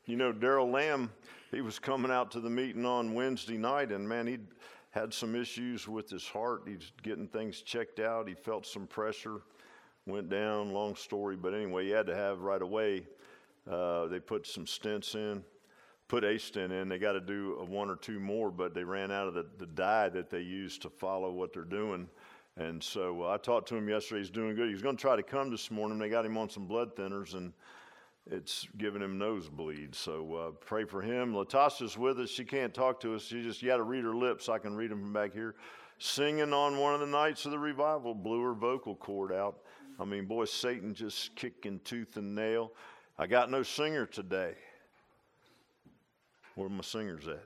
Daryl Lamb, he was coming out to the meeting on Wednesday night, and man, he'd had some issues with his heart. He's getting things checked out. He felt some pressure, went down, long story, but anyway, he had to have right away. They put some stents in, put a stent in. They got to do one or two more, but they ran out of the dye that they use to follow what they're doing. And so I talked to him yesterday. He's doing good. He was going to try to come this morning. They got him on some blood thinners, and it's giving him nosebleeds. So pray for him. Latasha's with us. She can't talk to us. You got to read her lips. I can read them from back here. Singing on one of the nights of the revival, blew her vocal cord out. I mean, boy, Satan just kicking tooth and nail. I got no singer today. Where are my singers at?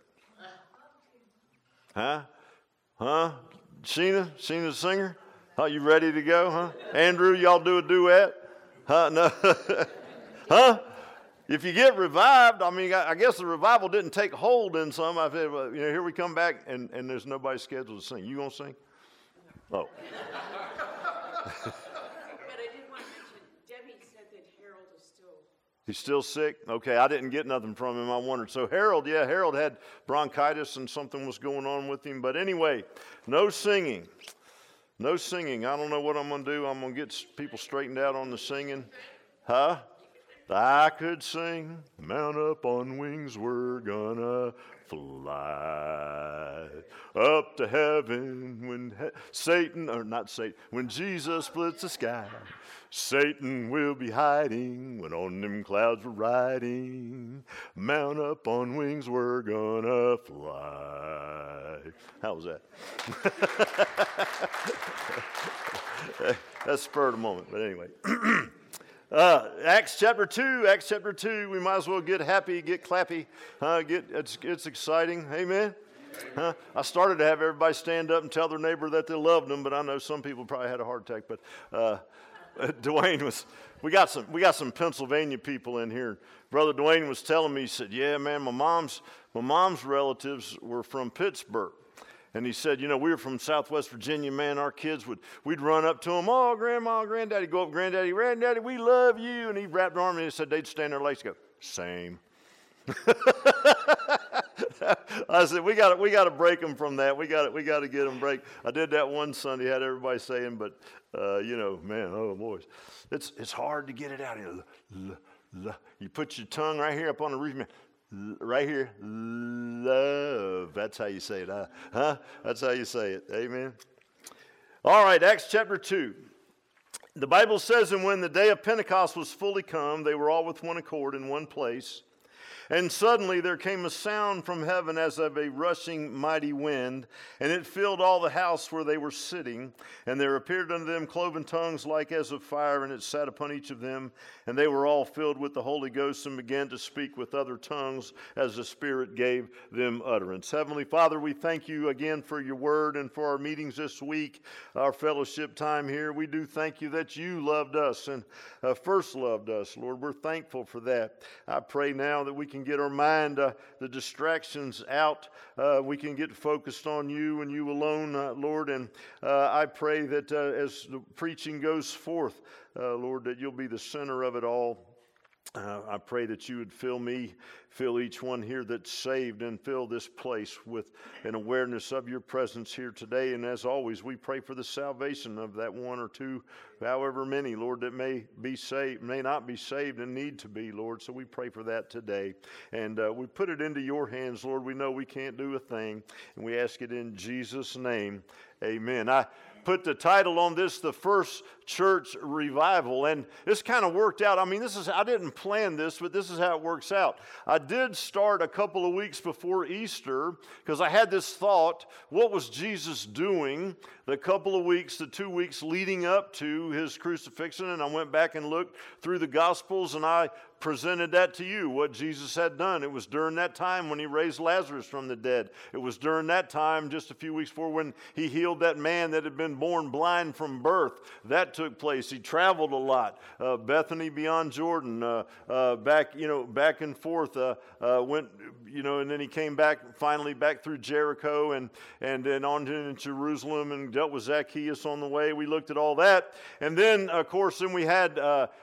Huh? Sheena the singer? Are you ready to go, huh? Andrew, y'all do a duet? Huh? No. Huh? If you get revived, I mean, I guess the revival didn't take hold in some. I said, well, here we come back, and there's nobody scheduled to sing. You gonna sing? Oh. But I did want to mention, Debbie said that Harold is still... He's still sick? Okay, I didn't get nothing from him. I wondered. So Harold had bronchitis and something was going on with him. But anyway, no singing. No singing. I don't know what I'm going to do. I'm going to get people straightened out on the singing. Huh? I could sing, mount up on wings, we're gonna fly up to heaven when when Jesus splits the sky. Satan will be hiding when on them clouds we're riding. Mount up on wings, we're gonna fly. How was that? That spurred a moment, but anyway. Acts chapter 2, we might as well get happy, get clappy, it's exciting, amen? I started to have everybody stand up and tell their neighbor that they loved them, but I know some people probably had a heart attack, but we got some Pennsylvania people in here. Brother Dwayne was telling me, he said, yeah, man, my mom's relatives were from Pittsburgh. And he said, we were from Southwest Virginia, man. Our kids we'd run up to them. Oh, Grandma, Granddaddy, go up, Granddaddy, we love you. And he wrapped their arm and he said they'd stand there legs go, same. I said, we got to break them from that. We got to get them break. I did that one Sunday, had everybody saying, but man, oh boys, it's hard to get it out here. You put your tongue right here up on the roof, man. Right here, love. That's how you say it, huh? That's how you say it. Amen. All right, Acts chapter 2. The Bible says, and when the day of Pentecost was fully come, they were all with one accord in one place. And suddenly there came a sound from heaven as of a rushing mighty wind, and it filled all the house where they were sitting. And there appeared unto them cloven tongues like as of fire, and it sat upon each of them. And they were all filled with the Holy Ghost and began to speak with other tongues as the Spirit gave them utterance. Heavenly Father, we thank you again for your word and for our meetings this week, our fellowship time here. We do thank you that you loved us and first loved us, Lord. We're thankful for that. I pray now that we can get our mind, the distractions out. We can get focused on you and you alone, Lord. And I pray that as the preaching goes forth, Lord, that you'll be the center of it all. I pray that you would fill each one here that's saved, and fill this place with an awareness of your presence here today. And as always, we pray for the salvation of that one or two, however many, Lord, that may be saved, may not be saved and need to be, Lord. So we pray for that today. And we put it into your hands, Lord. We know we can't do a thing, and we ask it in Jesus' name. Amen. I put the title on this, The First Church Revival, and this kind of worked out. I mean, I didn't plan this, but this is how it works out. I did start a couple of weeks before Easter because I had this thought, what was Jesus doing the 2 weeks leading up to his crucifixion? And I went back and looked through the Gospels, and I presented that to you, what Jesus had done. It was during that time when he raised Lazarus from the dead. It was during that time, just a few weeks before, when he healed that man that had been born blind from birth. That took place. He traveled a lot. Bethany beyond Jordan, back and forth, went, and then he came finally back through Jericho and then on to Jerusalem and dealt with Zacchaeus on the way. We looked at all that. And then, of course, we had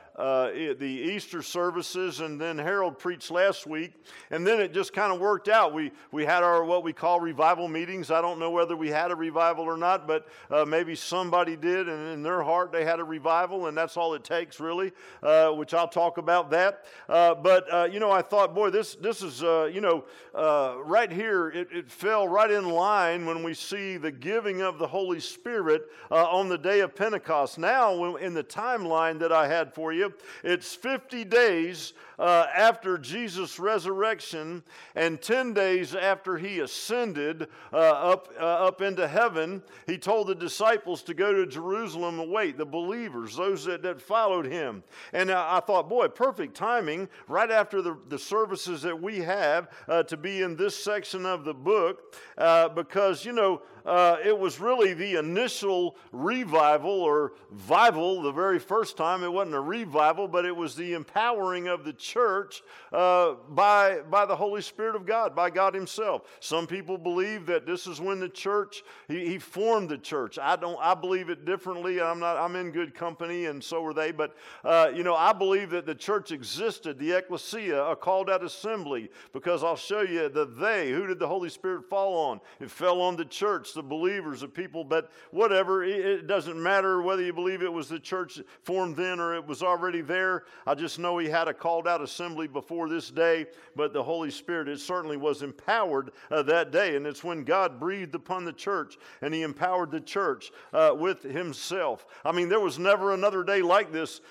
the Easter services, and then Harold preached last week, and then it just kind of worked out. We had our what we call revival meetings. I don't know whether we had a revival or not, but maybe somebody did, and in their heart they had a revival, and that's all it takes, really, which I'll talk about that. But I thought, boy, this is, right here, it fell right in line when we see the giving of the Holy Spirit on the day of Pentecost. Now, in the timeline that I had for you, it's 50 days after Jesus' resurrection and 10 days after he ascended up into heaven. He told the disciples to go to Jerusalem and wait, the believers, those that followed him. And I thought, boy, perfect timing right after the services that we have to be in this section of the book because, it was really the initial revival or vival the very first time. It wasn't a revival, but it was the empowering of the church by the Holy Spirit of God, by God himself. Some people believe that this is when the church, he formed the church. I believe it differently. I'm in good company, and so are they. But, I believe that the church existed, the ecclesia, a called out assembly, because I'll show you who did the Holy Spirit fall on? It fell on the church, the believers, the people, but whatever, it doesn't matter whether you believe it was the church formed then or it was already there. I just know he had a called out assembly before this day, but the Holy Spirit, it certainly was empowered that day, and it's when God breathed upon the church and he empowered the church with himself. I mean, there was never another day like this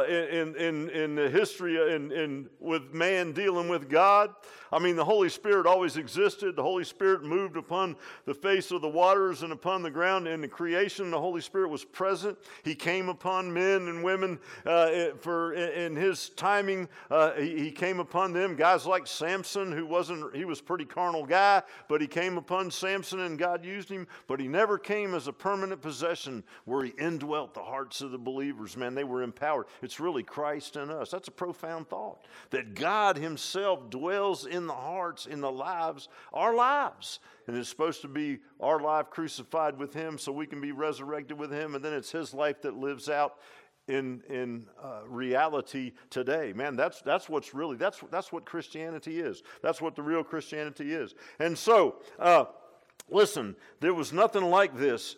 in the history with man dealing with God. I mean, the Holy Spirit always existed. The Holy Spirit moved upon the face of the waters and upon the ground. In the creation, the Holy Spirit was present. He came upon men and women in his timing. He came upon them. Guys like Samson, he was a pretty carnal guy, but he came upon Samson and God used him. But he never came as a permanent possession where he indwelt the hearts of the believers. Man, they were empowered. It's really Christ in us. That's a profound thought, that God himself dwells in the hearts, in the lives, our lives. And it's supposed to be our life crucified with him so we can be resurrected with him. And then it's his life that lives out in reality today. Man, that's what Christianity is. That's what the real Christianity is. And so, listen, there was nothing like this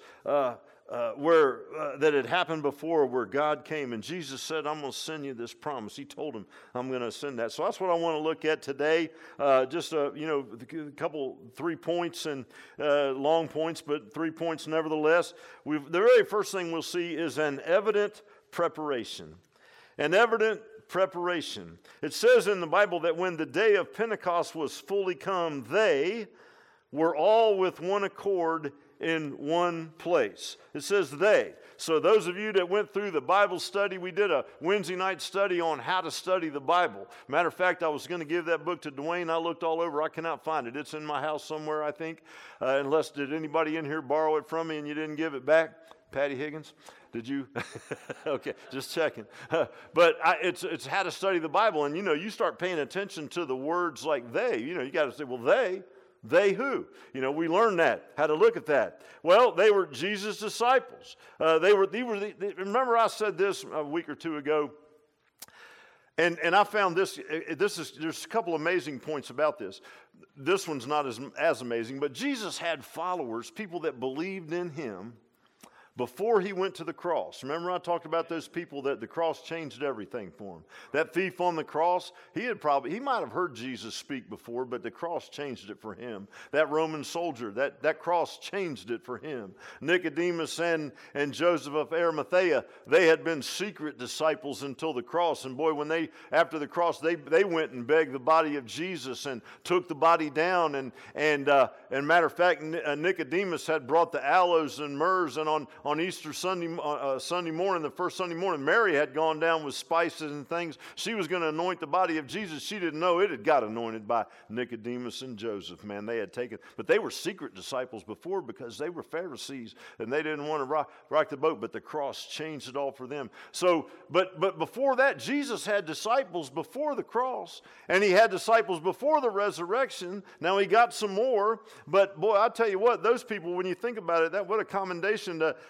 that had happened before, where God came and Jesus said, I'm going to send you this promise. He told him, I'm going to send that. So that's what I want to look at today. Just a couple, 3 points and long points, but 3 points nevertheless. The very first thing we'll see is an evident preparation. An evident preparation. It says in the Bible that when the day of Pentecost was fully come, they were all with one accord in one place. It says they. So those of you that went through the Bible study, we did a Wednesday night study on how to study the Bible. Matter of fact, I was going to give that book to Dwayne. I looked all over. I cannot find it. It's in my house somewhere, I think. Did anybody in here borrow it from me and you didn't give it back? Patty Higgins? Did you? Okay, just checking. But it's how to study the Bible. And, you start paying attention to the words like they. You got to say, well, they who? We learned that, how to look at that. Well, they were Jesus' disciples. Remember I said this a week or two ago, and I found there's a couple amazing points about this. This one's not as amazing, but Jesus had followers, people that believed in him before he went to the cross. Remember I talked about those people that the cross changed everything for him. That thief on the cross, he might have heard Jesus speak before, but the cross changed it for him. That Roman soldier, that cross changed it for him. Nicodemus and Joseph of Arimathea, they had been secret disciples until the cross. And boy, after the cross, they went and begged the body of Jesus and took the body down. And matter of fact, Nicodemus had brought the aloes and myrrhs, and on Easter Sunday morning, the first Sunday morning, Mary had gone down with spices and things. She was going to anoint the body of Jesus. She didn't know it had got anointed by Nicodemus and Joseph. Man, they had taken, but they were secret disciples before because they were Pharisees and they didn't want to rock the boat, but the cross changed it all for them. So, but before that, Jesus had disciples before the cross, and he had disciples before the resurrection. Now he got some more, but boy, I tell you what, those people, when you think about it, what a commendation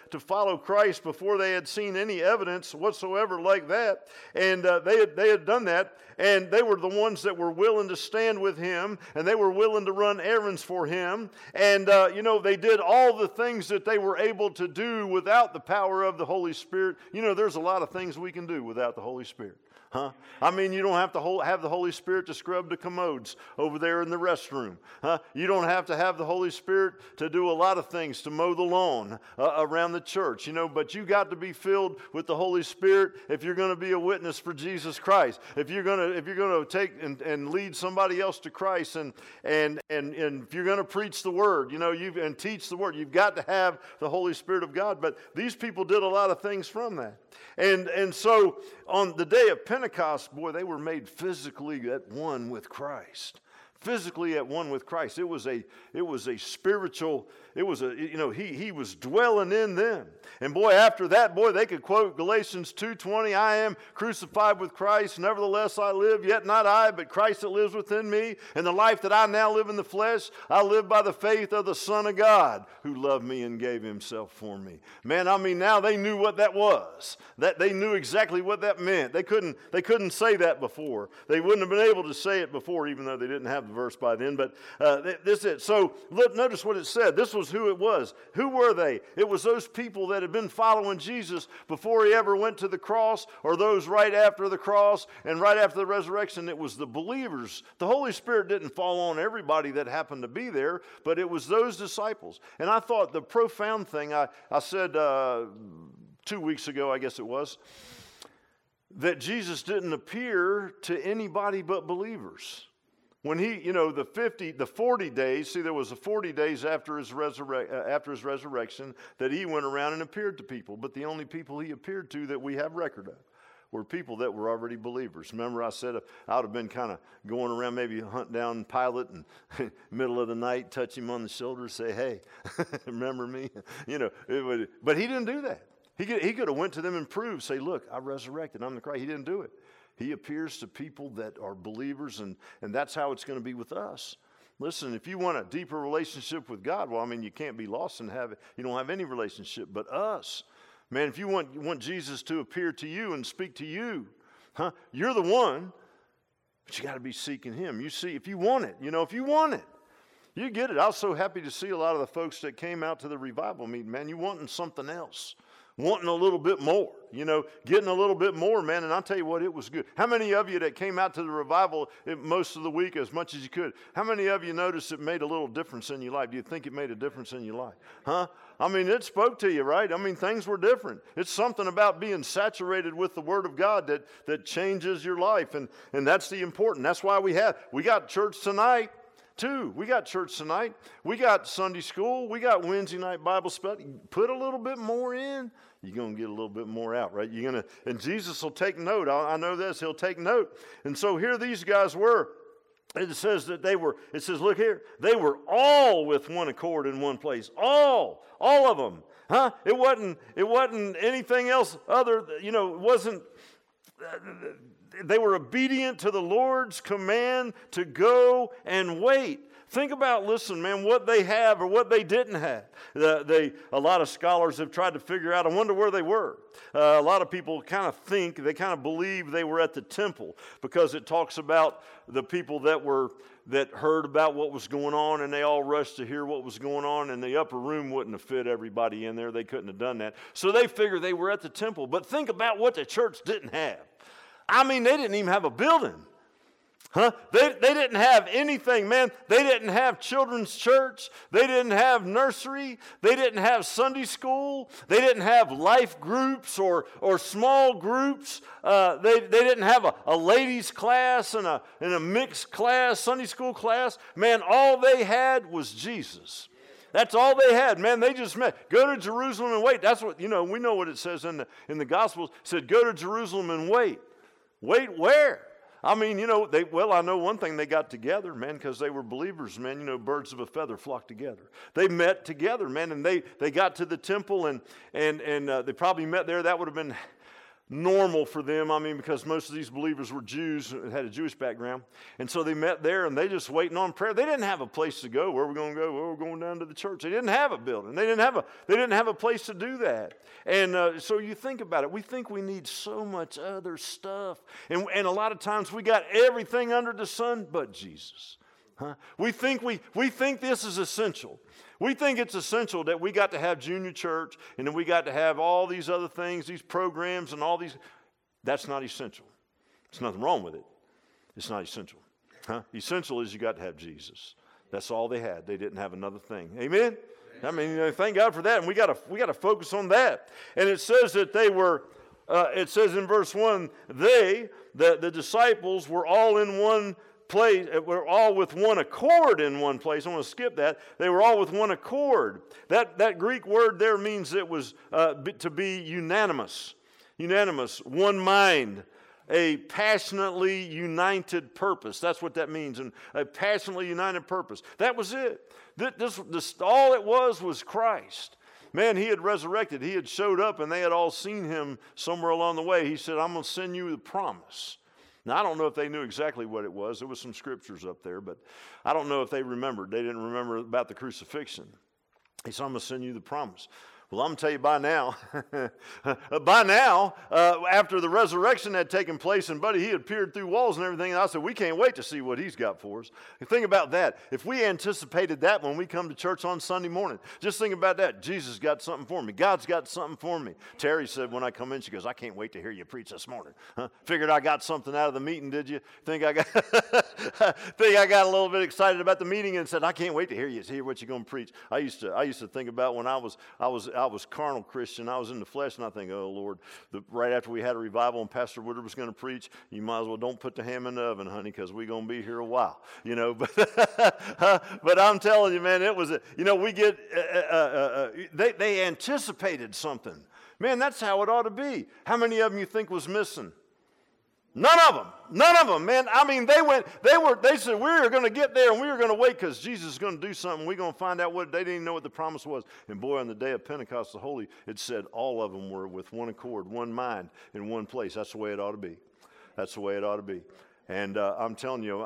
to follow Christ before they had seen any evidence whatsoever like that. And they had done that, and they were the ones that were willing to stand with him, and they were willing to run errands for him. And, they did all the things that they were able to do without the power of the Holy Spirit. There's a lot of things we can do without the Holy Spirit. Huh? I mean, you don't have to have the Holy Spirit to scrub the commodes over there in the restroom. Huh? You don't have to have the Holy Spirit to do a lot of things, to mow the lawn around the church, but you got to be filled with the Holy Spirit if you're going to be a witness for Jesus Christ. If you're going to take and lead somebody else to Christ, and if you're going to preach the Word, and teach the Word, you've got to have the Holy Spirit of God. But these people did a lot of things from that. And so on the day of Pentecost, boy, they were made physically at one with Christ. Physically at one with Christ. It was a spiritual, he was dwelling in them. And boy, after that, they could quote Galatians 2:20, I am crucified with Christ, nevertheless I live, yet not I, but Christ that lives within me. And the life that I now live in the flesh, I live by the faith of the Son of God, who loved me and gave himself for me. Man, now they knew what that was. That they knew exactly what that meant. They couldn't say that before. They wouldn't have been able to say it before, even though they didn't have the verse by then. But this is it. So notice what it said. This was who it was. Who were they? It was those people that had been following Jesus before he ever went to the cross, or those right after the cross and right after the resurrection. It was the believers. The Holy Spirit didn't fall on everybody that happened to be there, but it was those disciples. And I thought the profound thing, I said 2 weeks ago, I guess it was, that Jesus didn't appear to anybody but believers. When he, the 40 days, there was 40 days after his resurrection that he went around and appeared to people. But the only people he appeared to that we have record of were people that were already believers. Remember I said I would have been kind of going around, maybe hunt down Pilate and middle of the night, touch him on the shoulder, say, hey, remember me? But he didn't do that. He could have went to them and proved, say, look, I resurrected, I'm the Christ. He didn't do it. He appears to people that are believers, and that's how it's going to be with us. Listen, if you want a deeper relationship with God, you can't be lost and you don't have any relationship. But us, man, if you want Jesus to appear to you and speak to you, you're the one, but you got to be seeking him. You see, if you want it, if you want it, you get it. I was so happy to see a lot of the folks that came out to the revival meeting, man. You wanting something else. Wanting a little bit more, getting a little bit more, man. And I'll tell you what, it was good. How many of you that came out to the revival most of the week as much as you could, how many of you noticed it made a little difference in your life? Do you think it made a difference in your life? It spoke to you, right? Things were different. It's something about being saturated with the Word of God that changes your life. And that's the important. That's why we got church tonight. Too. We got church tonight. We got Sunday school. We got Wednesday night Bible study. Put a little bit more in, you're going to get a little bit more out, right? And Jesus will take note. I know this. He'll take note. And so here these guys were. It says that look here, they were all with one accord in one place. All of them. It wasn't anything else other, it wasn't. They were obedient to the Lord's command to go and wait. Think about, listen, man, what they have or what they didn't have. A lot of scholars have tried to figure out, I wonder where they were. A lot of people kind of believe they were at the temple, because it talks about the people that heard about what was going on, and they all rushed to hear what was going on, and the upper room wouldn't have fit everybody in there. They couldn't have done that. So they figured they were at the temple. But think about what the church didn't have. They didn't even have a building. They didn't have anything, man. They didn't have children's church. They didn't have nursery. They didn't have Sunday school. They didn't have life groups or small groups. They didn't have a ladies' class and a mixed class, Sunday school class. Man, all they had was Jesus. That's all they had, man. They just met. Go to Jerusalem and wait. That's what, we know what it says in the Gospels. It said, go to Jerusalem and wait. Wait where? I know one thing, they got together, man, because they were believers, man. Birds of a feather flock together. They met together, man, and they got to the temple, and they probably met there. That would have been normal for them. I mean, because most of these believers were Jews, had a Jewish background. And so they met there, and they just waiting on prayer. They didn't have a place to go. Where are we going to go? Well, we're going down to the church. They didn't have a building. They didn't have a place to do that. And so you think about it. We think we need so much other stuff. And a lot of times we got everything under the sun but Jesus. Huh? We think this is essential. We think it's essential that we got to have junior church and then we got to have all these other things, these programs and all these. That's not essential. There's nothing wrong with it. It's not essential. Huh? Essential is you got to have Jesus. That's all they had. They didn't have another thing. Amen? I mean, thank God for that. And we got to focus on that. And it says that they were, it says in verse 1, the disciples were all in one place, we're all with one accord in one place. I want to skip that. They were all with one accord. That Greek word there means it was to be unanimous. Unanimous, one mind, a passionately united purpose. That's what that means, and a passionately united purpose. That was it. This all it was Christ. Man, he had resurrected. He had showed up, and they had all seen him somewhere along the way. He said, I'm going to send you the promise. Now, I don't know if they knew exactly what it was. There was some scriptures up there, but I don't know if they remembered. They didn't remember about the crucifixion. He said, I'm going to send you the promise. Well, I'm going to tell you by now, after the resurrection had taken place, and buddy, he had peered through walls and everything, and I said, we can't wait to see what he's got for us. Think about that. If we anticipated that when we come to church on Sunday morning, just think about that. Jesus got something for me. God's got something for me. Terry said when I come in, she goes, I can't wait to hear you preach this morning. Huh? Figured I got something out of the meeting, did you? Think I got a little bit excited about the meeting and said, I can't wait to hear what you're going to preach. I used to think about when I was carnal Christian. I was in the flesh, and I think, oh, Lord, right after we had a revival and Pastor Woodard was going to preach, you might as well don't put the ham in the oven, honey, because we're going to be here a while, you know. But I'm telling you, man, it was, we get, they anticipated something. Man, that's how it ought to be. How many of them you think was missing? None of them, man. I mean, they said, we're going to get there and we're going to wait because Jesus is going to do something. We're going to find out what, they didn't even know what the promise was. And boy, on the day of Pentecost, it said all of them were with one accord, one mind, in one place. That's the way it ought to be. That's the way it ought to be. And I'm telling you,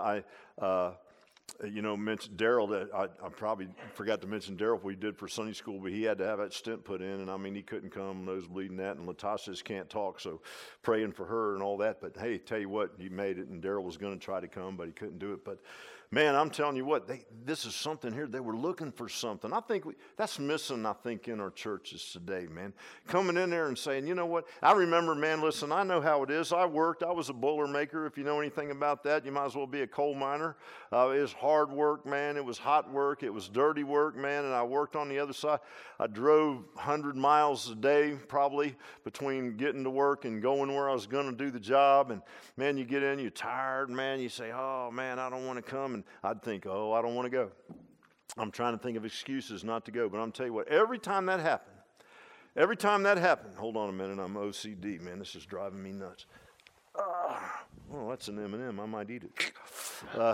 mentioned Daryl. That I probably forgot to mention Daryl. We did for Sunday school, but he had to have that stent put in, and I mean he couldn't come, nose bleeding that, and Latasha just can't talk, so praying for her and all that. But hey, tell you what, he made it, and Daryl was going to try to come, but he couldn't do it. But man, I'm telling you what, this is something here. They were looking for something. I think that's missing, I think, in our churches today, man. Coming in there and saying, you know what? I remember, man, listen, I know how it is. I was a Boilermaker. If you know anything about that, you might as well be a coal miner. It was hard work, man. It was hot work. It was dirty work, man, and I worked on the other side. I drove 100 miles a day, probably, between getting to work and going where I was going to do the job. And, man, you get in, you're tired, man. You say, oh, man, I don't want to come. And I'd think, oh, I don't want to go. I'm trying to think of excuses not to go. But I'm telling you what, every time that happened, hold on a minute, I'm OCD, man. This is driving me nuts. Oh, that's an M&M. I might eat it.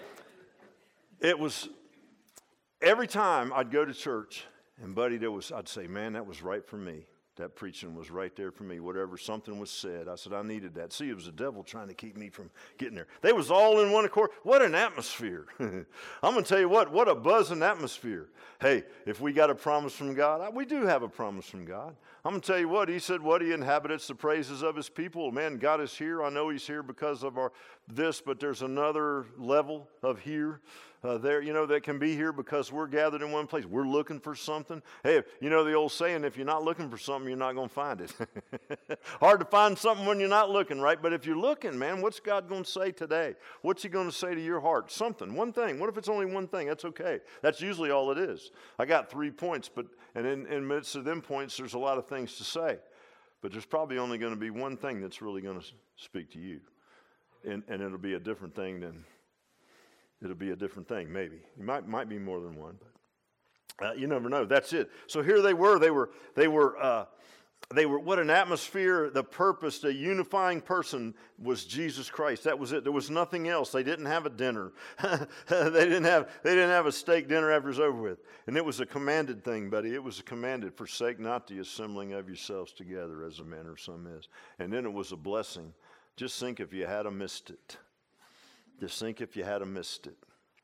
It was every time I'd go to church, and buddy, I'd say, man, that was right for me. That preaching was right there for me. Whatever something was said, I said I needed that. See, it was the devil trying to keep me from getting there. They was all in one accord. What an atmosphere. I'm going to tell you what a buzzing atmosphere. Hey, if we got a promise from God, we do have a promise from God. I'm going to tell you what, he said, he inhabits the praises of his people. Man, God is here. I know he's here because of this, but there's another level of here. That can be here because we're gathered in one place. We're looking for something. Hey, the old saying, if you're not looking for something, you're not going to find it. Hard to find something when you're not looking, right? But if you're looking, man, what's God going to say today? What's he going to say to your heart? Something, one thing. What if it's only one thing? That's okay. That's usually all it is. I got 3 points, and in midst of them points, there's a lot of things to say. But there's probably only going to be one thing that's really going to speak to you. And it'll be a different thing than... It'll be a different thing, maybe. It might be more than one, but you never know. That's it. So here they were. They were They were, what an atmosphere, the purpose, the unifying person was Jesus Christ. That was it. There was nothing else. They didn't have a dinner. they didn't have a steak dinner after it was over with. And it was a commanded thing, buddy. It was a commanded, forsake not the assembling of yourselves together as a manner of some is. And then it was a blessing. Just think if you had missed it. Just think if you had missed it.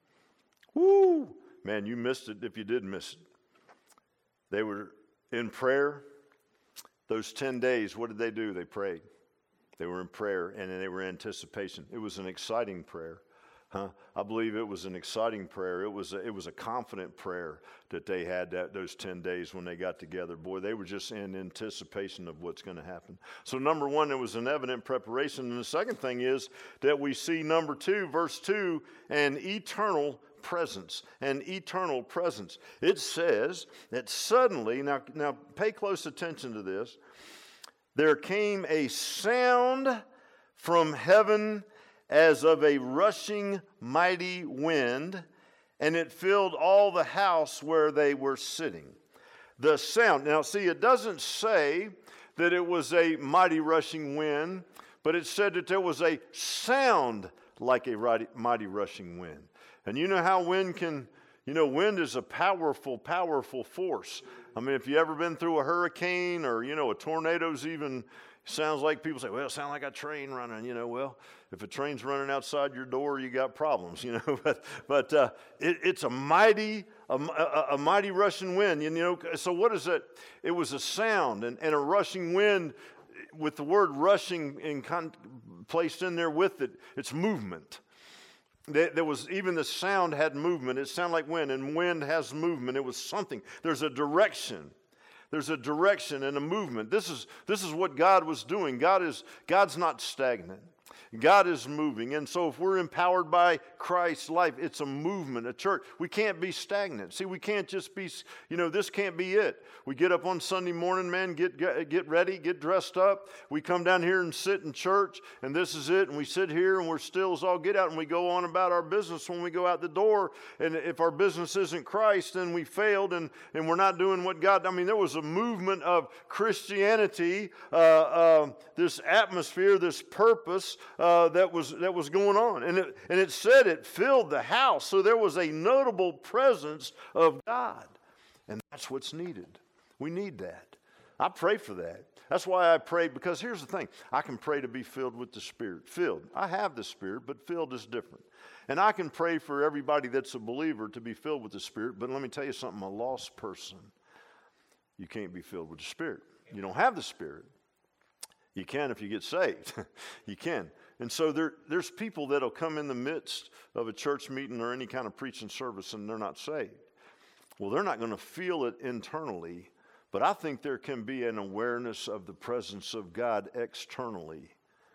Woo! Man, you missed it if you did miss it. They were in prayer. Those 10 days, what did they do? They prayed. They were in prayer, and they were in anticipation. It was an exciting prayer. I believe it was an exciting prayer. It was a confident prayer that they had those 10 days when they got together. Boy, they were just in anticipation of what's going to happen. So number one, there was an evident preparation. And the second thing is that we see number 2, verse 2, an eternal presence. An eternal presence. It says that suddenly, now pay close attention to this, there came a sound from heaven as of a rushing mighty wind, and it filled all the house where they were sitting. The sound. Now see, it doesn't say that it was a mighty rushing wind, but it said that there was a sound like a mighty rushing wind. And you know how wind can, wind is a powerful, powerful force. I mean, if you ever been through a hurricane or, a tornado's even, sounds like people say, well, it sounds like a train running, Well, if a train's running outside your door, you got problems, But it's a mighty rushing wind, So what is it? It was a sound and a rushing wind with the word rushing placed in there with it. It's movement. There was, even the sound had movement. It sounded like wind, and wind has movement. It was something. There's a direction. There's a direction and a movement. This is what God was doing. God's not stagnant. God is moving. And so if we're empowered by Christ's life, it's a movement, a church. We can't be stagnant. See, we can't just be, this can't be it. We get up on Sunday morning, man, get ready, get dressed up. We come down here and sit in church, and this is it. And we sit here, and we're still as all get out, and we go on about our business when we go out the door. And if our business isn't Christ, then we failed, and we're not doing what God, there was a movement of Christianity, this atmosphere, this purpose, that was going on. And it said it filled the house. So there was a notable presence of God. And that's what's needed. We need that. I pray for that. That's why I pray, because here's the thing. I can pray to be filled with the Spirit. Filled. I have the Spirit, but filled is different. And I can pray for everybody that's a believer to be filled with the Spirit. But let me tell you something. A lost person, you can't be filled with the Spirit. You don't have the Spirit. You can if you get saved. You can. And so there's people that'll come in the midst of a church meeting or any kind of preaching service and they're not saved. Well, they're not going to feel it internally, but I think there can be an awareness of the presence of God externally,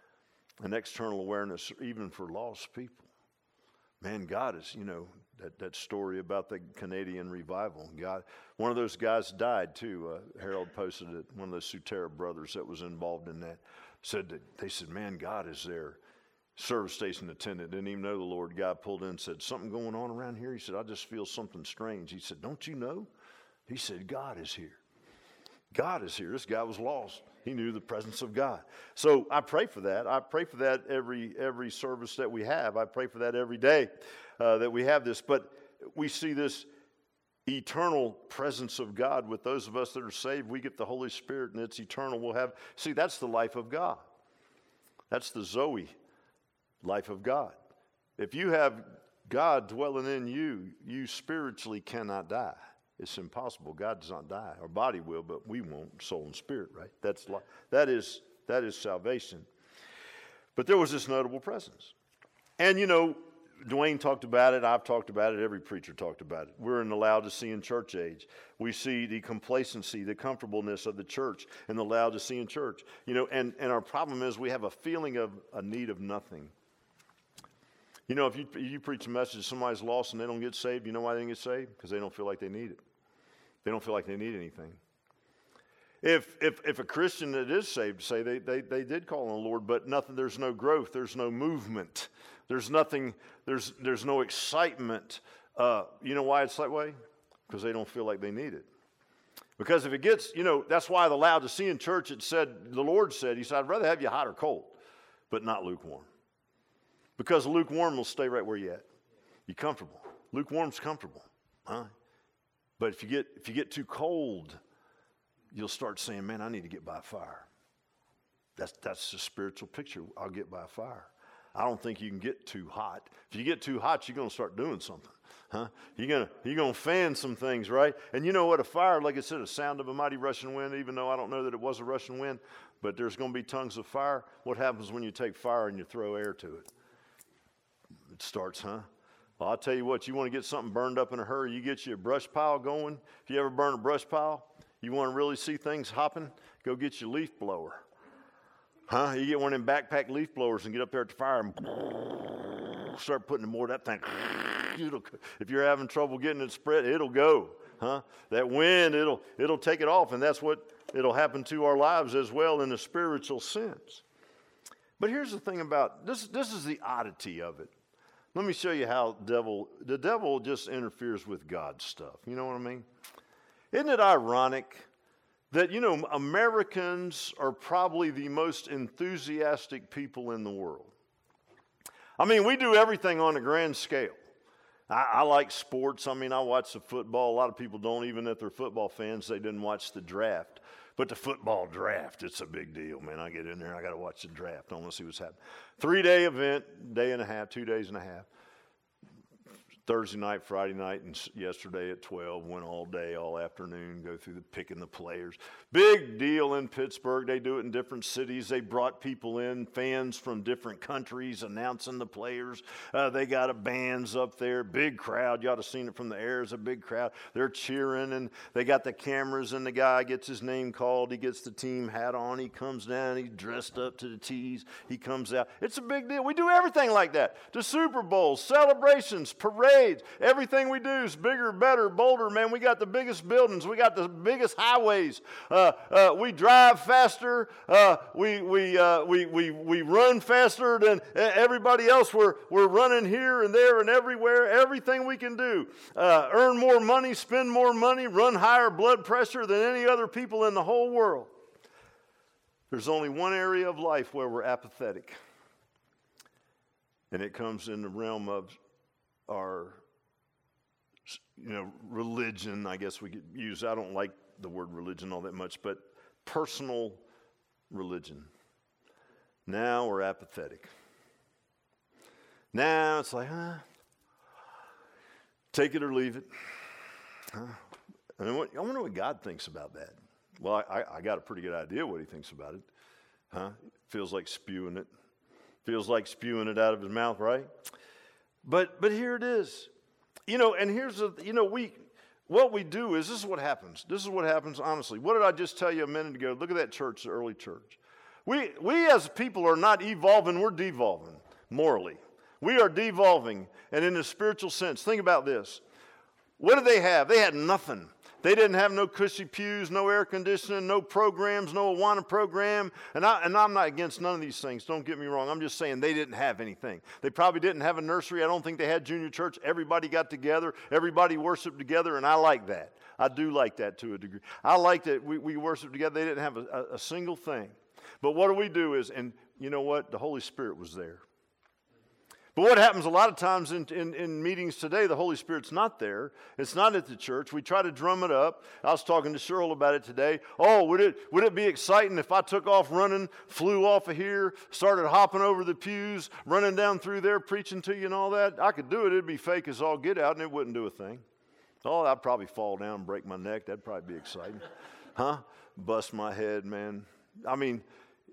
an external awareness even for lost people. Man, God is, that story about the Canadian revival. God, one of those guys died too. Harold posted it. One of those Sutera brothers that was involved in that they said, man, God is there. Service station attendant didn't even know the Lord. God pulled in and said, something going on around here? He said, I just feel something strange. He said, don't you know? He said, God is here. God is here. This guy was lost. He knew the presence of God. So I pray for that. I pray for that every service that we have. I pray for that every day that we have this. But we see this eternal presence of God with those of us that are saved. We get the Holy Spirit and it's eternal. That's the life of God. That's the Zoe life of God. If you have God dwelling in you, you spiritually cannot die. It's impossible. God does not die. Our body will, but we won't, soul and spirit, right? That is salvation. But there was this notable presence. And Dwayne talked about it. I've talked about it. Every preacher talked about it. We're in the Laodicean church age. We see the complacency, the comfortableness of the church in the Laodicean church. And our problem is we have a feeling of a need of nothing. If you preach a message, somebody's lost and they don't get saved, you know why they didn't get saved? Because they don't feel like they need it. They don't feel like they need anything. If a Christian that is saved, say they did call on the Lord, but nothing, there's no growth, there's no movement, there's nothing, there's no excitement. You know why it's that way? Because they don't feel like they need it. Because if it gets, that's why the Laodicean church, the Lord said, he said, I'd rather have you hot or cold, but not lukewarm. Because lukewarm will stay right where you're at. You're comfortable. Lukewarm's comfortable. Huh? But if you get too cold, you'll start saying, man, I need to get by fire. That's the spiritual picture. I'll get by fire. I don't think you can get too hot. If you get too hot, you're going to start doing something. Huh? You're gonna fan some things, right? And you know what? A fire, like I said, a sound of a mighty rushing wind, even though I don't know that it was a rushing wind, but there's going to be tongues of fire. What happens when you take fire and you throw air to it? It starts, huh? Well, I'll tell you what, you want to get something burned up in a hurry, you get you a brush pile going. If you ever burn a brush pile, you want to really see things hopping, go get your leaf blower. Huh? You get one of them backpack leaf blowers and get up there at the fire and start putting more of that thing. If you're having trouble getting it spread, it'll go. Huh? That wind, it'll take it off, and that's what it'll happen to our lives as well in a spiritual sense. But here's the thing about this. This is the oddity of it. Let me show you how the devil just interferes with God's stuff. You know what I mean? Isn't it ironic that, Americans are probably the most enthusiastic people in the world? I mean, we do everything on a grand scale. I like sports. I mean, I watch the football. A lot of people don't, even if they're football fans, they didn't watch the draft. But the football draft, it's a big deal, man. I get in there, I got to watch the draft. I want to see what's happening. 3-day event, day and a half, 2 days and a half. Thursday night, Friday night, and yesterday at 12, went all day, all afternoon, go through the picking the players. Big deal in Pittsburgh. They do it in different cities. They brought people in, fans from different countries, announcing the players. They got bands up there, big crowd. You ought to have seen it from the air. It's a big crowd. They're cheering, and they got the cameras, and the guy gets his name called. He gets the team hat on. He comes down. He's dressed up to the T's. He comes out. It's a big deal. We do everything like that. The Super Bowls, celebrations, parades. Everything we do is bigger, better, bolder, man. We got the biggest buildings. We got the biggest highways. We drive faster. We run faster than everybody else. We're running here and there and everywhere. Everything we can do. Earn more money, spend more money, run higher blood pressure than any other people in the whole world. There's only one area of life where we're apathetic. And it comes in the realm of our, religion, I guess we could use. I don't like the word religion all that much, but personal religion. Now we're apathetic. Now it's like, take it or leave it. And I wonder what God thinks about that. Well, I got a pretty good idea what he thinks about it. Feels like spewing it. Feels like spewing it out of his mouth, right? But here it is. And here's what we do is, this is what happens. This is what happens, honestly. What did I just tell you a minute ago? Look at that church, the early church. We as people are not evolving, we're devolving morally. We are devolving, and in a spiritual sense. Think about this. What did they have? They had nothing. They didn't have no cushy pews, no air conditioning, no programs, no Awana program. And I'm not against none of these things. Don't get me wrong. I'm just saying they didn't have anything. They probably didn't have a nursery. I don't think they had junior church. Everybody got together. Everybody worshiped together, and I like that. I do like that to a degree. I like that we worship together. They didn't have a single thing. But what do is, and you know what? The Holy Spirit was there. But what happens a lot of times in meetings today, the Holy Spirit's not there. It's not at the church. We try to drum it up. I was talking to Cheryl about it today. Oh, would it be exciting if I took off running, flew off of here, started hopping over the pews, running down through there, preaching to you and all that? I could do it. It'd be fake as all get out, and it wouldn't do a thing. Oh, I'd probably fall down and break my neck. That'd probably be exciting. Bust my head, man. I mean,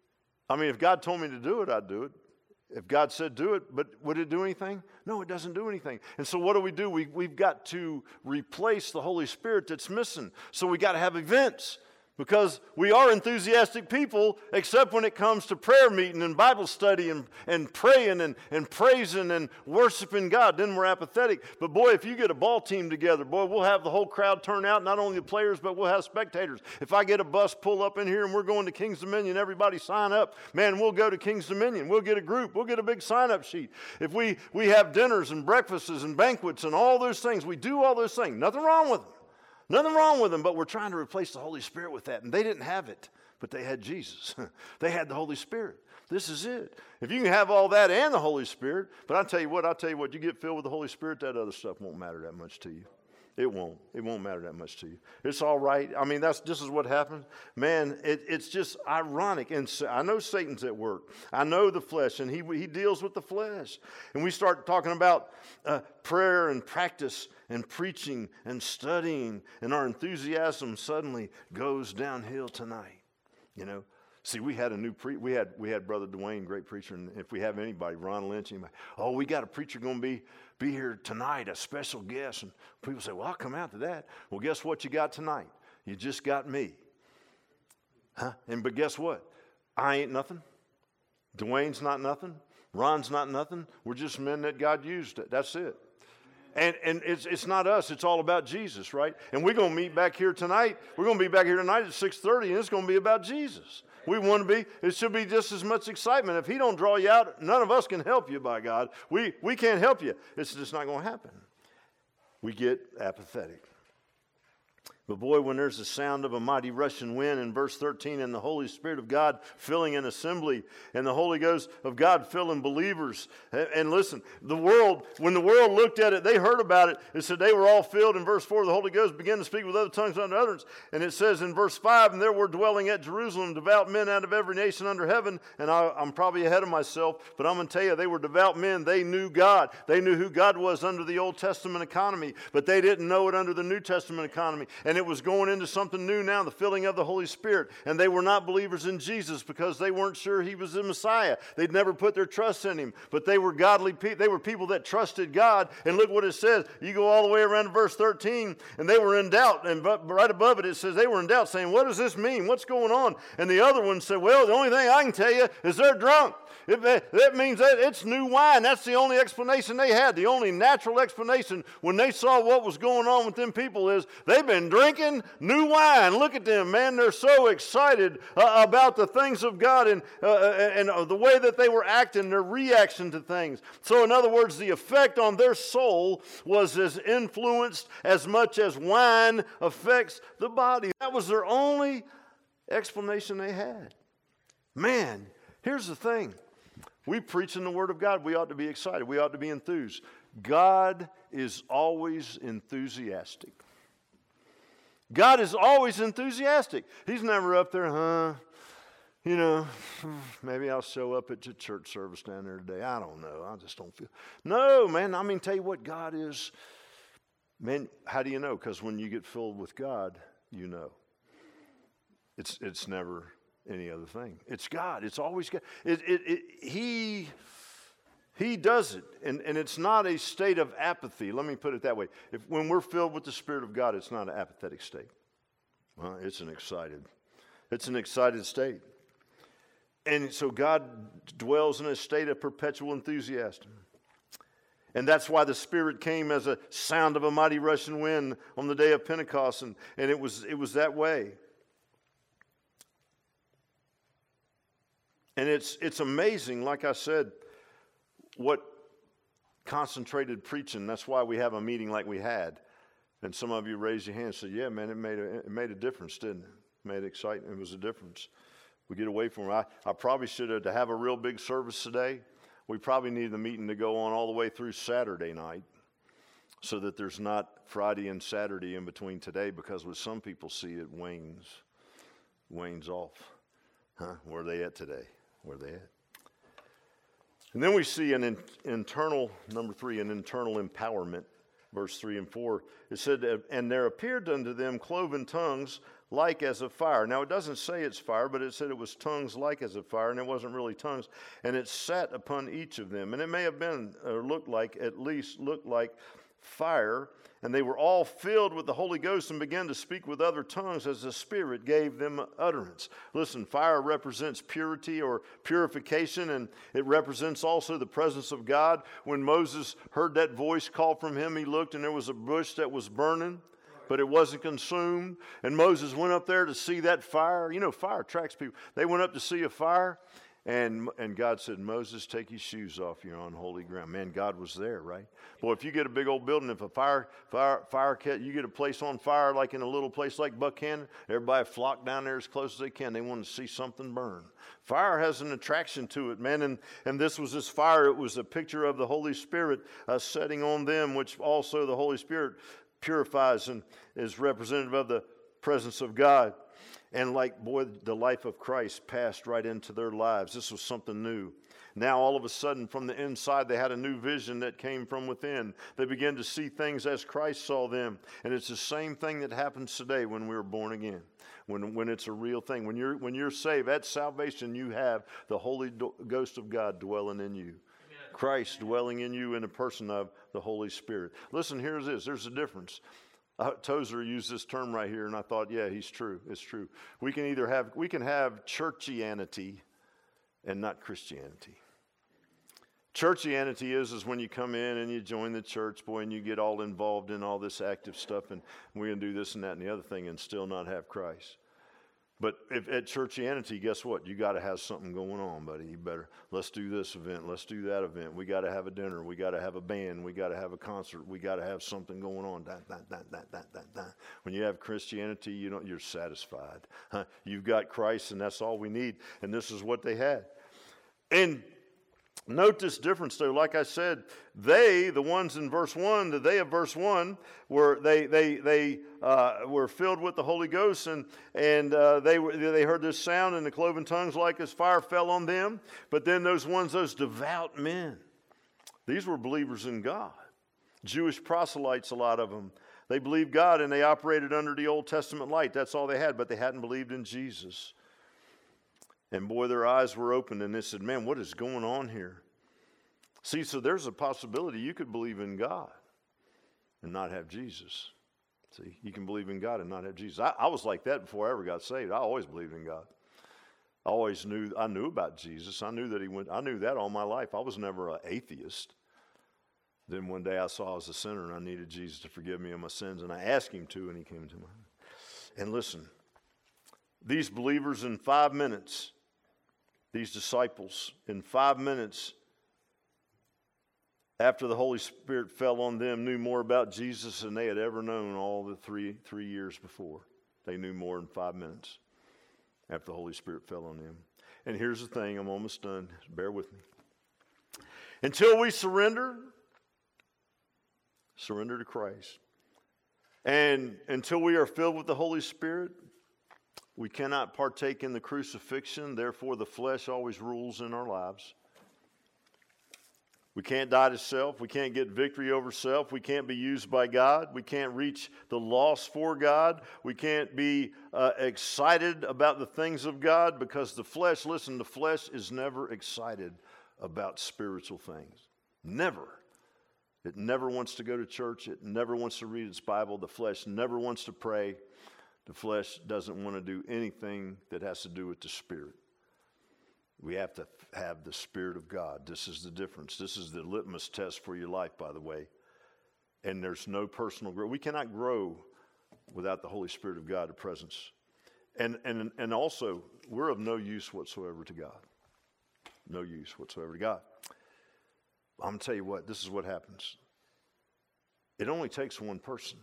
if God told me to do it, I'd do it. If God said do it, but would it do anything? No, it doesn't do anything. And so what do? We've got to replace the Holy Spirit that's missing. So we got to have events. Because we are enthusiastic people, except when it comes to prayer meeting and Bible study and praying and praising and worshiping God. Then we're apathetic. But boy, if you get a ball team together, boy, we'll have the whole crowd turn out, not only the players, but we'll have spectators. If I get a bus pull up in here and we're going to King's Dominion, everybody sign up. Man, we'll go to King's Dominion. We'll get a group. We'll get a big sign-up sheet. If we have dinners and breakfasts and banquets and all those things, we do all those things. Nothing wrong with them. Nothing wrong with them, but we're trying to replace the Holy Spirit with that. And they didn't have it, but they had Jesus. They had the Holy Spirit. This is it. If you can have all that and the Holy Spirit, but I'll tell you what, you get filled with the Holy Spirit, that other stuff won't matter that much to you. It won't. It won't matter that much to you. It's all right. I mean, this is what happens. Man, it's just ironic. And I know Satan's at work. I know the flesh, and he deals with the flesh. And we start talking about prayer and practice and preaching and studying, and our enthusiasm suddenly goes downhill tonight. You know, see, we had a new we had Brother Dwayne, great preacher, and if we have anybody, Ron Lynch, anybody, we got a preacher going to be here tonight, a special guest. And people say, well, I'll come out to that. Well, guess what you got tonight? You just got me. But guess what? I ain't nothing. Dwayne's not nothing. Ron's not nothing. We're just men that God used. That's it. And it's not us. It's all about Jesus, right? And we're going to meet back here tonight. We're going to be back here tonight at 6:30, and it's going to be about Jesus. We want to be. It should be just as much excitement. If he don't draw you out, none of us can help you, by God. We can't help you. It's just not going to happen. We get apathetic. But boy, when there's the sound of a mighty rushing wind in verse 13, and the Holy Spirit of God filling an assembly, and the Holy Ghost of God filling believers. And listen, when the world looked at it, they heard about it. It said they were all filled. In verse 4, the Holy Ghost began to speak with other tongues unto others. And it says in verse 5, and there were dwelling at Jerusalem devout men out of every nation under heaven. And I'm probably ahead of myself, but I'm going to tell you, they were devout men. They knew God. They knew who God was under the Old Testament economy, but they didn't know it under the New Testament economy. And it was going into something new now, the filling of the Holy Spirit. And they were not believers in Jesus because they weren't sure he was the Messiah. They'd never put their trust in him. But they were godly people. They were people that trusted God. And look what it says. You go all the way around to verse 13, and they were in doubt. And right above it, it says they were in doubt, saying, what does this mean? What's going on? And the other one said, well, the only thing I can tell you is they're drunk. That means that it's new wine. That's the only explanation they had. The only natural explanation when they saw what was going on with them people is they've been drinking new wine. Look at them, man. They're so excited about the things of God and the way that they were acting, their reaction to things. So in other words, the effect on their soul was as influenced as much as wine affects the body. That was their only explanation they had. Man, here's the thing. We preach in the Word of God. We ought to be excited. We ought to be enthused. God is always enthusiastic. God is always enthusiastic. He's never up there, maybe I'll show up at your church service down there today. I don't know. I just don't feel. No, man, I mean, tell you what, God is. Man, how do you know? Because when you get filled with God, you know. It's never any other thing. It's God. It's always God. He does it. And it's not a state of apathy. Let me put it that way. When we're filled with the Spirit of God, it's not an apathetic state. It's an excited state. And so God dwells in a state of perpetual enthusiasm. And that's why the Spirit came as a sound of a mighty rushing wind on the day of Pentecost. And it was that way. And it's amazing, like I said, what concentrated preaching. That's why we have a meeting like we had. And some of you raised your hand and said, yeah, man, it made a difference, didn't it? It made it exciting. It was a difference. We get away from it. I probably should have, to have a real big service today, we probably need the meeting to go on all the way through Saturday night so that there's not Friday and Saturday in between today, because with some people see it wanes off. Where are they at today? Where are they at? And then we see an internal, number 3, an internal empowerment. Verse 3 and 4, it said, and there appeared unto them cloven tongues like as of fire. Now, it doesn't say it's fire, but it said it was tongues like as of fire, and it wasn't really tongues. And it sat upon each of them. And it may have been, or looked like fire. And they were all filled with the Holy Ghost and began to speak with other tongues as the Spirit gave them utterance. Listen, fire represents purity or purification, and it represents also the presence of God. When Moses heard that voice call from him, he looked, and there was a bush that was burning, but it wasn't consumed. And Moses went up there to see that fire. You know, fire attracts people. They went up to see a fire, And God said, Moses, take your shoes off. You're on holy ground. Man, God was there, right? Boy, if you get a big old building, if a fire you get a place on fire like in a little place like Buckhannon, everybody flock down there as close as they can. They want to see something burn. Fire has an attraction to it, man. And this was this fire. It was a picture of the Holy Spirit setting on them, which also the Holy Spirit purifies and is representative of the presence of God. And the life of Christ passed right into their lives. This was something new. Now, all of a sudden, from the inside, they had a new vision that came from within. They began to see things as Christ saw them. And it's the same thing that happens today when we're born again, when it's a real thing. When you're saved, at salvation, you have the Holy Ghost of God dwelling in you. Christ dwelling in you in the person of the Holy Spirit. Listen, here's this. There's a difference. Tozer used this term right here, and I thought, yeah, he's true. It's true. We can have churchianity and not Christianity. Churchianity is when you come in and you join the church, boy, and you get all involved in all this active stuff, and we're going to do this and that and the other thing and still not have Christ. But if at churchianity, guess what? You got to have something going on, buddy. You better, let's do this event. Let's do that event. We got to have a dinner. We got to have a band. We got to have a concert. We got to have something going on. When you have Christianity, you're satisfied. You've got Christ, and that's all we need. And this is what they had. And note this difference, though. Like I said, the ones in verse 1, the they of verse 1, they were filled with the Holy Ghost, and they heard this sound, and the cloven tongues like as fire fell on them. But then those devout men, these were believers in God. Jewish proselytes, a lot of them. They believed God, and they operated under the Old Testament light. That's all they had, but they hadn't believed in Jesus. And boy, their eyes were opened, and they said, man, what is going on here? See, so there's a possibility you could believe in God and not have Jesus. See, you can believe in God and not have Jesus. I was like that before I ever got saved. I always believed in God. I knew about Jesus. I knew that all my life. I was never an atheist. Then one day I saw I was a sinner and I needed Jesus to forgive me of my sins, and I asked him to, and he came to my heart. And listen, these believers in 5 minutes, these disciples, in 5 minutes after the Holy Spirit fell on them, knew more about Jesus than they had ever known all the three years before. They knew more in 5 minutes after the Holy Spirit fell on them. And here's the thing, I'm almost done. Bear with me. Until we surrender to Christ, and until we are filled with the Holy Spirit, we cannot partake in the crucifixion. Therefore, the flesh always rules in our lives. We can't die to self. We can't get victory over self. We can't be used by God. We can't reach the lost for God. We can't be excited about the things of God, because the flesh is never excited about spiritual things. Never. It never wants to go to church. It never wants to read its Bible. The flesh never wants to pray. The flesh doesn't want to do anything that has to do with the Spirit. We have to have the Spirit of God. This is the difference. This is the litmus test for your life, by the way. And there's no personal growth. We cannot grow without the Holy Spirit of God, the presence. And also, we're of no use whatsoever to God. No use whatsoever to God. I'm going to tell you what, this is what happens. It only takes one person.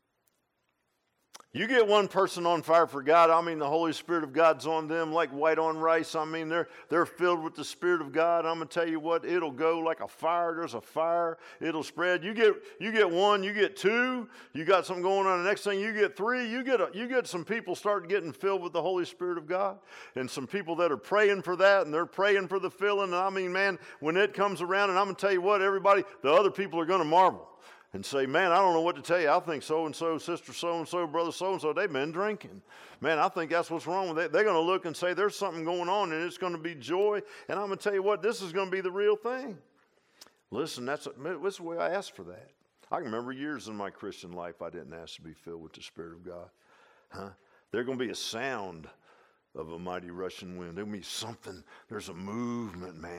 You get one person on fire for God, the Holy Spirit of God's on them like white on rice. They're filled with the Spirit of God. I'm going to tell you what, it'll go like a fire. There's a fire. It'll spread. You get one, you get two, you got something going on. The next thing, you get three. You get some people start getting filled with the Holy Spirit of God, and some people that are praying for that, and they're praying for the filling. And man, when it comes around, and I'm going to tell you what, everybody, the other people are going to marvel and say, man, I don't know what to tell you. I think so-and-so, sister so-and-so, brother so-and-so, they've been drinking. Man, I think that's what's wrong with it. They're going to look and say, there's something going on, and it's going to be joy. And I'm going to tell you what, this is going to be the real thing. Listen, that's the way I asked for that. I can remember years in my Christian life I didn't ask to be filled with the Spirit of God. There's going to be a sound of a mighty rushing wind. There'll be something. There's a movement, man.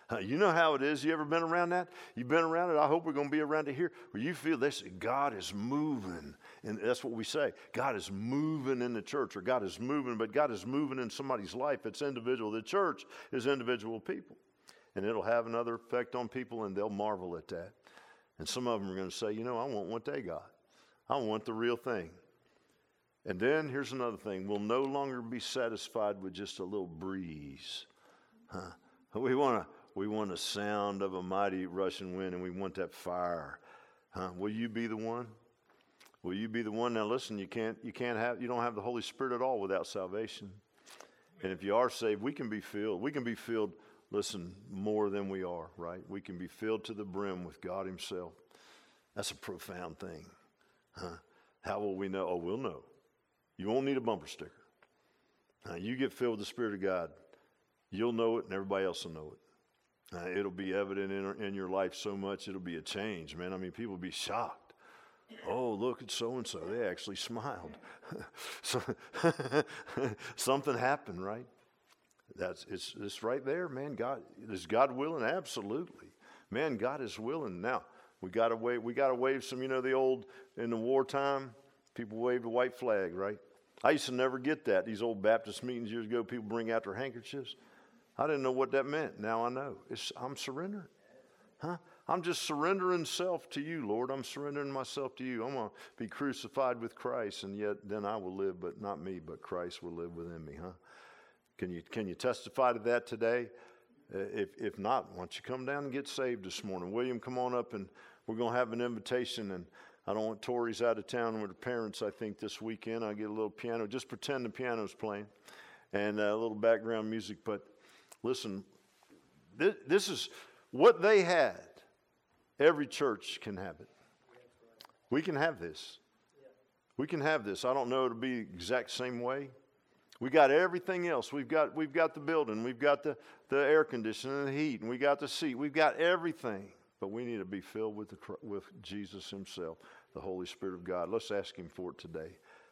You know how it is. You ever been around that? You've been around it. I hope we're going to be around it here where you feel this. God is moving. And that's what we say. God is moving in the church, or God is moving, but God is moving in somebody's life. It's individual. The church is individual people. And it'll have another effect on people, and they'll marvel at that. And some of them are going to say, I want what they got. I want the real thing. And then here's another thing. We'll no longer be satisfied with just a little breeze. We want the sound of a mighty rushing wind, and we want that fire. Will you be the one? Will you be the one? Now listen, you don't have the Holy Spirit at all without salvation. And if you are saved, we can be filled. We can be filled, listen, more than we are, right? We can be filled to the brim with God himself. That's a profound thing. How will we know? Oh, we'll know. You won't need a bumper sticker. You get filled with the Spirit of God, you'll know it, and everybody else will know it. It'll be evident in your life so much, it'll be a change, man. I mean, people will be shocked. Oh, look at so-and-so. They actually smiled. Something happened, right? It's right there, man. God, is God willing? Absolutely. Man, God is willing. Now, we gotta wave some, the old, in the wartime, people waved a white flag, right? I used to never get that. These old Baptist meetings years ago, people bring out their handkerchiefs. I didn't know what that meant. Now I know. I'm surrendering. I'm just surrendering self to you, Lord. I'm surrendering myself to you. I'm going to be crucified with Christ, and yet then I will live, but not me, but Christ will live within me, Can you testify to that today? If not, why don't you come down and get saved this morning? William, come on up, and we're going to have an invitation, and I don't want Tori's out of town with her parents, I think, this weekend. I'll get a little piano. Just pretend the piano's playing, and a little background music, but listen, this is what they had. Every church can have it. We can have this. We can have this. I don't know it'll be the exact same way. We got everything else. We've got the building. We've got the air conditioning and the heat, and we got the seat. We've got everything. But we need to be filled with Jesus himself, the Holy Spirit of God. Let's ask him for it today.